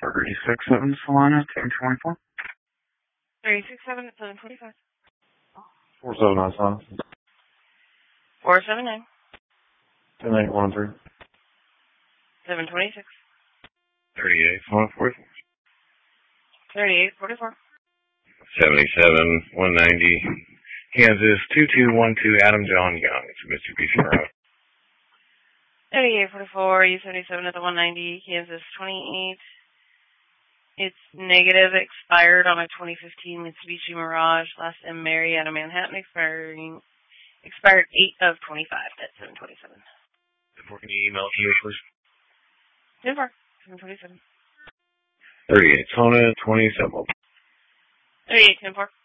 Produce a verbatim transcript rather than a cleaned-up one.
thirty-six seven Solana, ten twenty-four. thirty-six seven at seven twenty-five. four seven nine Solana. four seven nine. ten eight one three. seven twenty-six. thirty-eight one forty-four. thirty-eight forty-four. seventy-seven one ninety. Kansas two two one two. Adam John Young. It's Mitsubishi Mirage. thirty-eight forty-four. U seventy-seven at the one ninety. Kansas twenty-eight. It's negative, expired on a twenty fifteen Mitsubishi Mirage. Last M Mary out of Manhattan, expiring, expired eight of twenty-five at seven twenty-seven. Can you email to me, please? ten four, seven twenty-seven. thirty-eight Solana, twenty-seven. thirty-eight ten four.